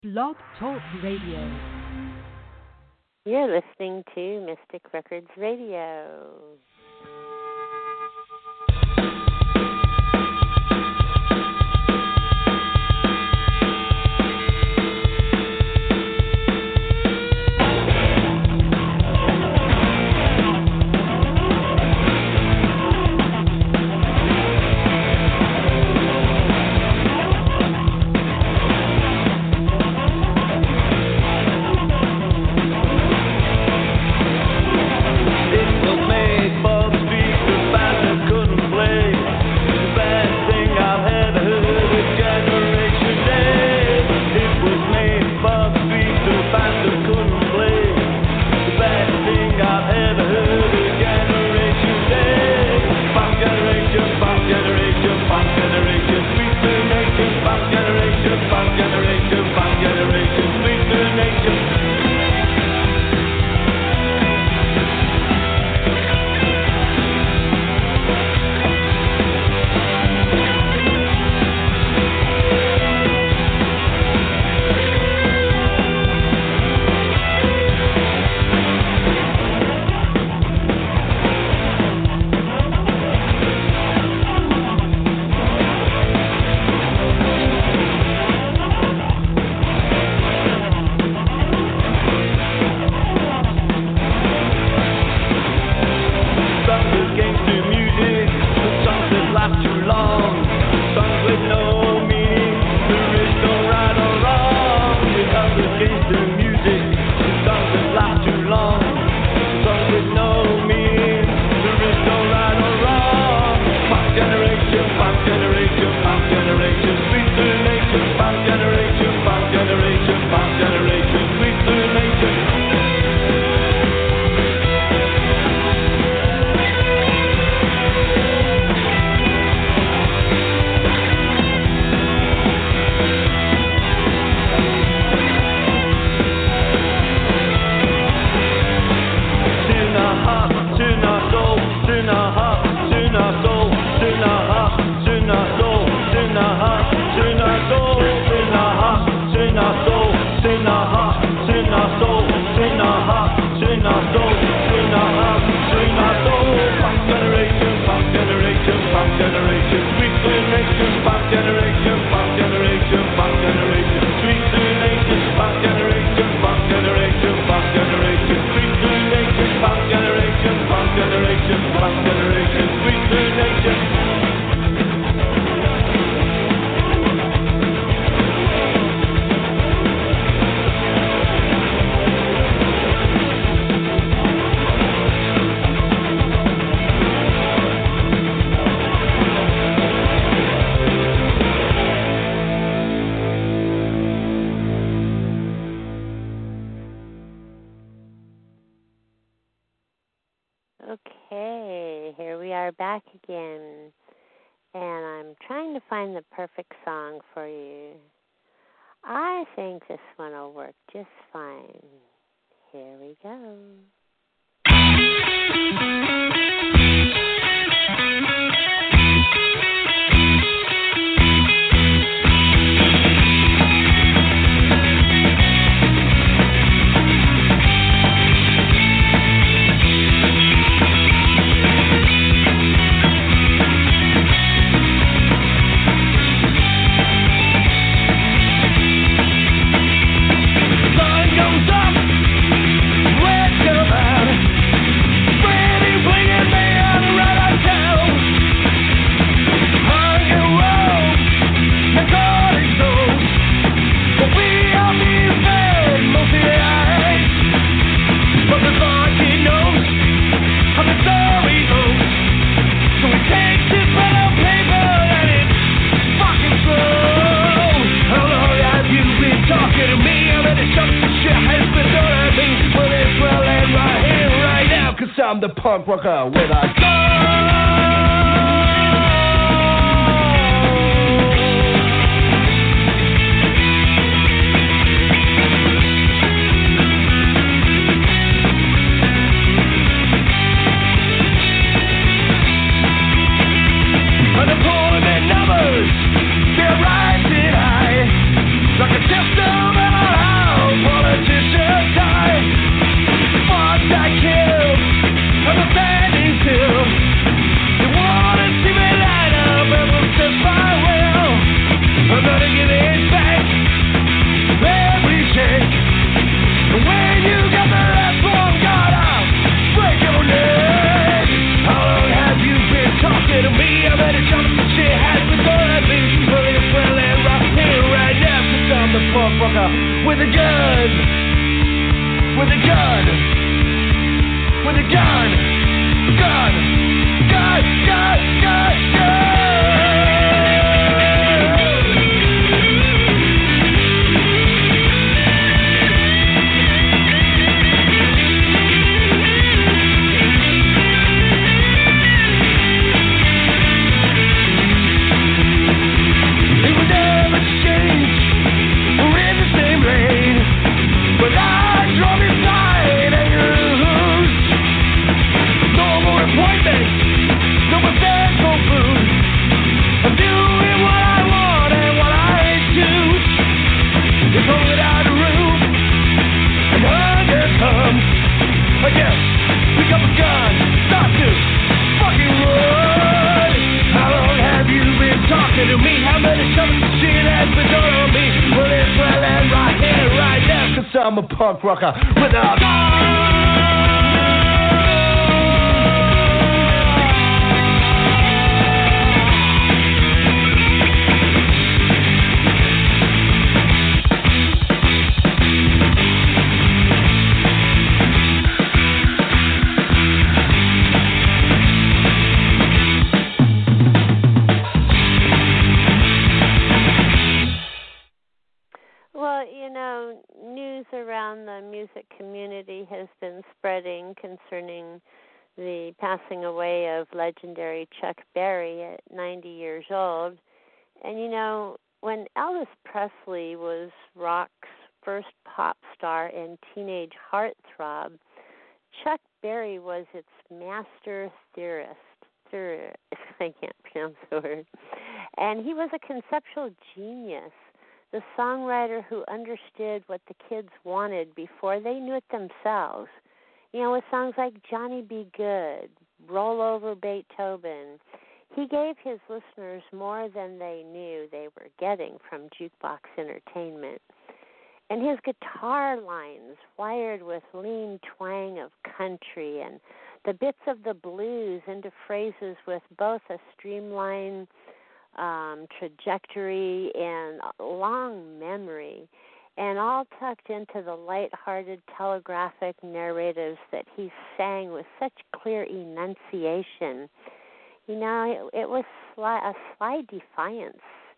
Blog Talk Radio. You're listening to Mystic Records Radio. Okay, here we are back again, and I'm trying to find the perfect song for you. I think this one will work just fine. Here we go. I'm the punk rocker with a gun. Unemployment numbers, they're rising high, like a system. rocker with a gun, with a gun, with a gun, gun, gun, gun, gun, gun. To me, how many times this shit has been done on me? Well, it's well and right here, right now, 'cause I'm a punk rocker with a gun. News around the music community has been spreading concerning the passing away of legendary Chuck Berry at 90 years old. And, when Elvis Presley was rock's first pop star and teenage heartthrob, Chuck Berry was its master theorist. I can't pronounce the word. And he was a conceptual genius, the songwriter who understood what the kids wanted before they knew it themselves. With songs like Johnny B. Good, Roll Over Beethoven, he gave his listeners more than they knew they were getting from jukebox entertainment. And his guitar lines, wired with lean twang of country and the bits of the blues into phrases with both a streamlined trajectory and long memory, and all tucked into the light-hearted telegraphic narratives that he sang with such clear enunciation. It was a sly defiance,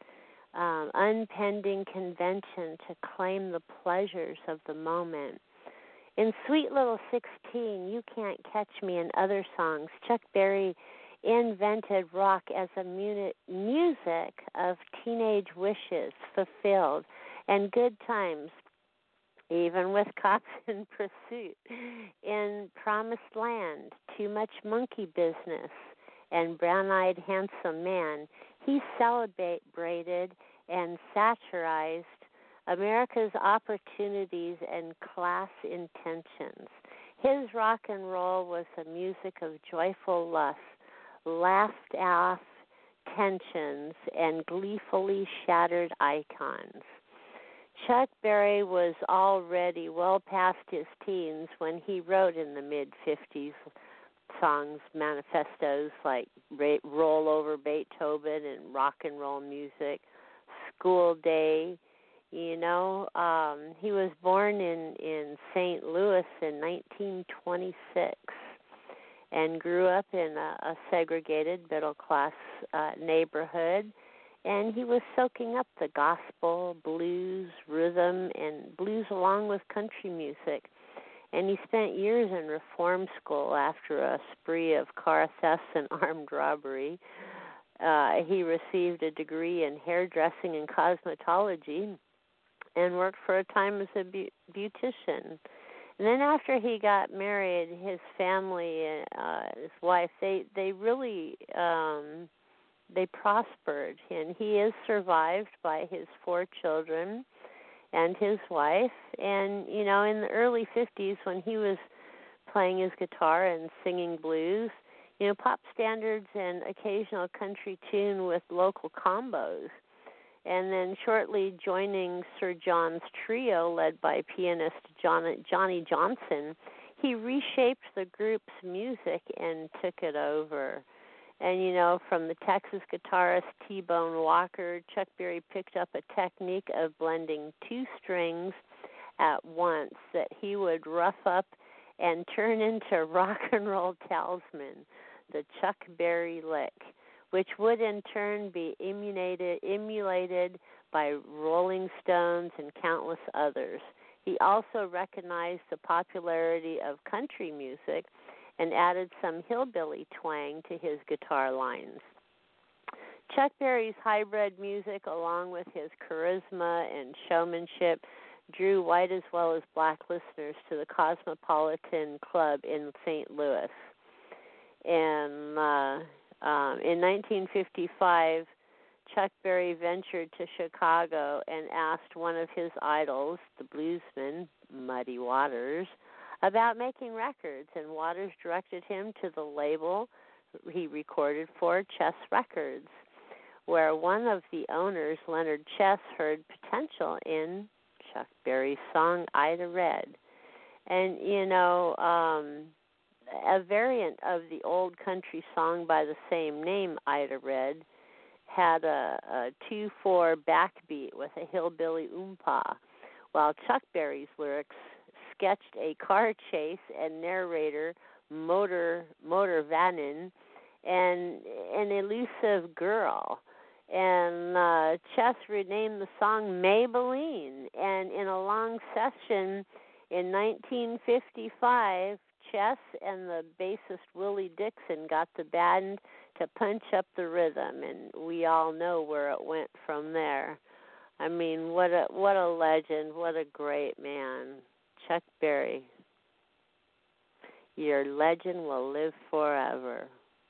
unpending convention to claim the pleasures of the moment. In Sweet Little 16, You Can't Catch Me, and other songs, Chuck Berry invented rock as a music of teenage wishes fulfilled and good times, even with cops in pursuit. In Promised Land, Too Much Monkey Business, and Brown-Eyed Handsome Man, he celebrated and satirized America's opportunities and class intentions. His rock and roll was a music of joyful lust, laughed off tensions, and gleefully shattered icons. Chuck Berry was already well past his teens when he wrote in the mid-50s songs, manifestos like Roll Over Beethoven and rock and roll music, School Day. He was born in St. Louis in 1926. And grew up in a segregated middle-class neighborhood. And he was soaking up the gospel, blues, rhythm, and blues along with country music. And he spent years in reform school after a spree of car thefts and armed robbery. He received a degree in hairdressing and cosmetology and worked for a time as a beautician. And then after he got married, his family, his wife, they really they prospered, and he is survived by his 4 children and his wife. And in the early 50s, when he was playing his guitar and singing blues, pop standards and occasional country tune with local combos. And then shortly joining Sir John's trio, led by pianist Johnny Johnson, he reshaped the group's music and took it over. And, from the Texas guitarist T-Bone Walker, Chuck Berry picked up a technique of blending two strings at once that he would rough up and turn into rock and roll talisman, the Chuck Berry lick, which would in turn be emulated by Rolling Stones and countless others. He also recognized the popularity of country music and added some hillbilly twang to his guitar lines. Chuck Berry's hybrid music, along with his charisma and showmanship, drew white as well as black listeners to the Cosmopolitan Club in St. Louis. And in 1955, Chuck Berry ventured to Chicago and asked one of his idols, the bluesman Muddy Waters, about making records, and Waters directed him to the label he recorded for, Chess Records, where one of the owners, Leonard Chess, heard potential in Chuck Berry's song Ida Red. And, a variant of the old country song by the same name, Ida Red, had a 2/4 backbeat with a hillbilly oompa, while Chuck Berry's lyrics sketched a car chase and narrator, Motor Vannon, and an elusive girl. And Chess renamed the song Maybelline. And in a long session in 1955, Chess and the bassist Willie Dixon got the band to punch up the rhythm, and we all know where it went from there. I mean, what a legend, what a great man, Chuck Berry. Your legend will live forever.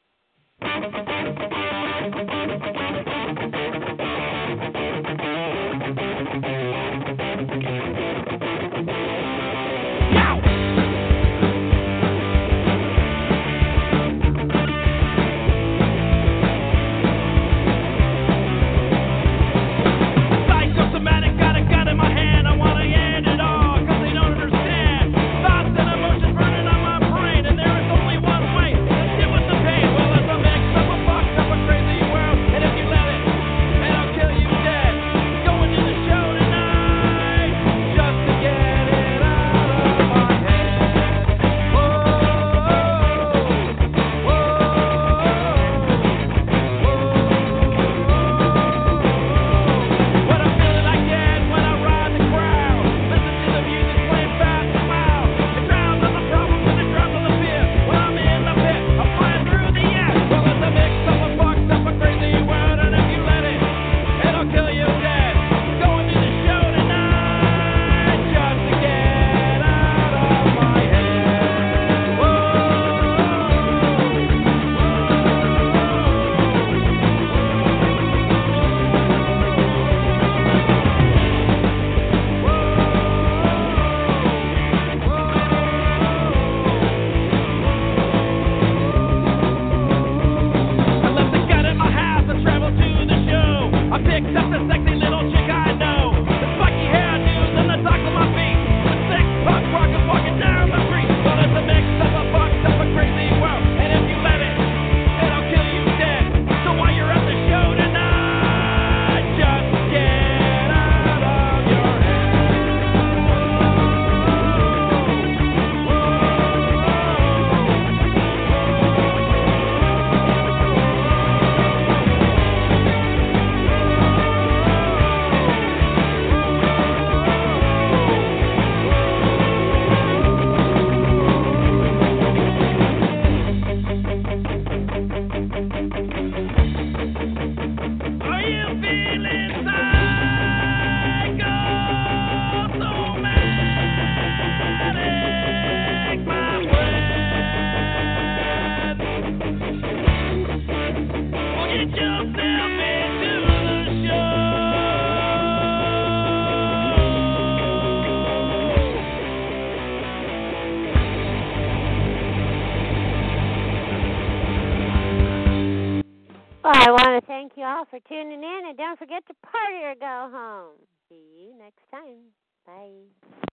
I want to thank you all for tuning in, and don't forget to party or go home. See you next time. Bye.